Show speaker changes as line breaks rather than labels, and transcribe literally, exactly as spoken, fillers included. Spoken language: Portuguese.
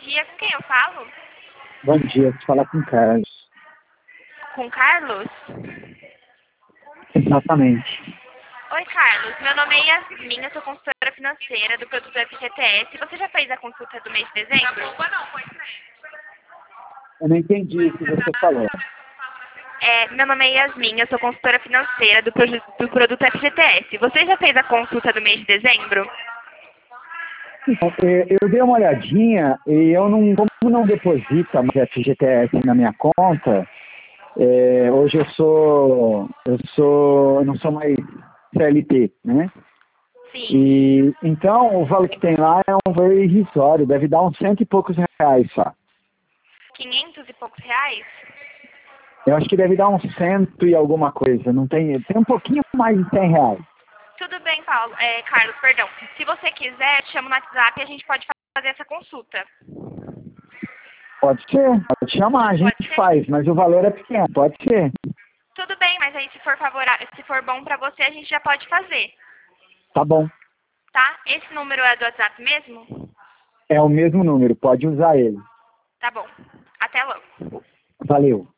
dia, com quem eu falo?
Bom dia, você fala com o Carlos.
Com Carlos?
Exatamente.
Oi, Carlos. Meu nome é Yasmin, eu sou consultora financeira do produto F G T S. Você já fez a consulta do mês de dezembro?
Eu não entendi o que você falou.
É, meu nome é Yasmin, eu sou consultora financeira do, proje- do produto F G T S. Você já fez a consulta do mês de dezembro?
Então, é, eu dei uma olhadinha e eu não, como não deposita mais F G T S na minha conta, é, hoje eu sou, eu sou, eu não sou mais C L T, né?
Sim.
E então o valor que tem lá é um valor irrisório, deve dar uns cento e poucos reais só.
quinhentos e poucos reais?
Eu acho que deve dar uns cento e alguma coisa, não tem, tem um pouquinho mais de cem reais.
Tudo bem, Paulo. É, Carlos, perdão. Se você quiser, te chamo no WhatsApp e a gente pode fazer essa consulta.
Pode ser, pode chamar, a
Pode
gente
ser?
faz, mas o valor é pequeno, pode ser.
Tudo bem, mas aí se for favorável, se for bom pra você, a gente já pode fazer,
Tá bom,
tá? Esse número é do WhatsApp mesmo?
é o mesmo número, pode usar ele.
Tá bom. Até logo.
Valeu.